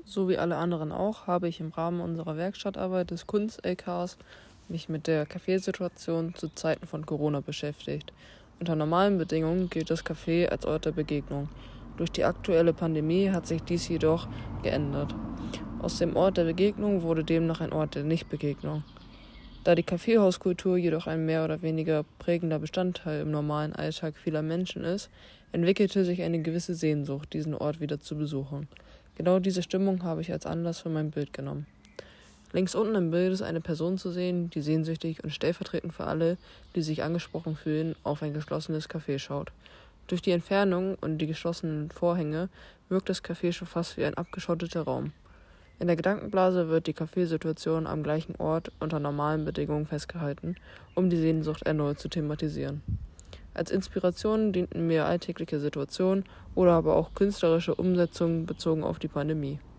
So wie alle anderen auch, habe ich im Rahmen unserer Werkstattarbeit des Kunst-LKs mich mit der Kaffeesituation zu Zeiten von Corona beschäftigt. Unter normalen Bedingungen gilt das Café als Ort der Begegnung. Durch die aktuelle Pandemie hat sich dies jedoch geändert. Aus dem Ort der Begegnung wurde demnach ein Ort der Nichtbegegnung. Da die Kaffeehauskultur jedoch ein mehr oder weniger prägender Bestandteil im normalen Alltag vieler Menschen ist, entwickelte sich eine gewisse Sehnsucht, diesen Ort wieder zu besuchen. Genau diese Stimmung habe ich als Anlass für mein Bild genommen. Links unten im Bild ist eine Person zu sehen, die sehnsüchtig und stellvertretend für alle, die sich angesprochen fühlen, auf ein geschlossenes Café schaut. Durch die Entfernung und die geschlossenen Vorhänge wirkt das Café schon fast wie ein abgeschotteter Raum. In der Gedankenblase wird die Kaffeesituation am gleichen Ort unter normalen Bedingungen festgehalten, um die Sehnsucht erneut zu thematisieren. Als Inspiration dienten mir alltägliche Situationen oder aber auch künstlerische Umsetzungen bezogen auf die Pandemie.